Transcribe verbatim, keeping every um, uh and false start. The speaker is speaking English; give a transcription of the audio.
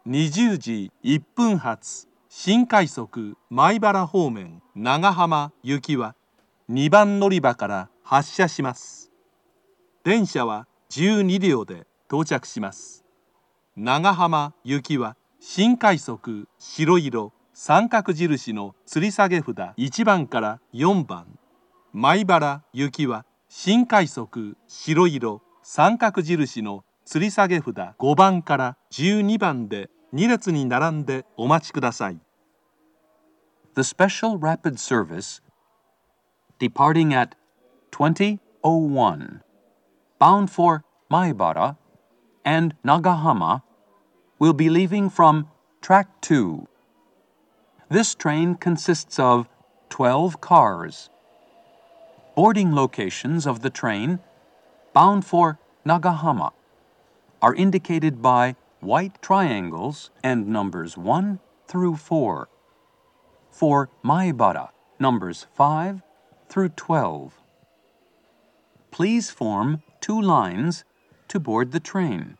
にじゅうじいっぷん発新快速米原方面長浜行きはにばん乗り場から発車します。電車はじゅうにりょうで到着します。長浜行きは新快速白色三角印の吊り下げ札いちばんからよんばん。米原行きは新快速白色三角印の吊り下げ札ごばんからじゅうにばんでに列に並んでお待ちください。 The special rapid service departing at twenty oh one, bound for Maibara and Nagahama, will be leaving from track two. This train consists of twelve cars. Boarding locations of the train bound for Nagahama are indicated by white triangles and numbers one through four. For Maibara, numbers five through twelve. Please form two lines to board the train.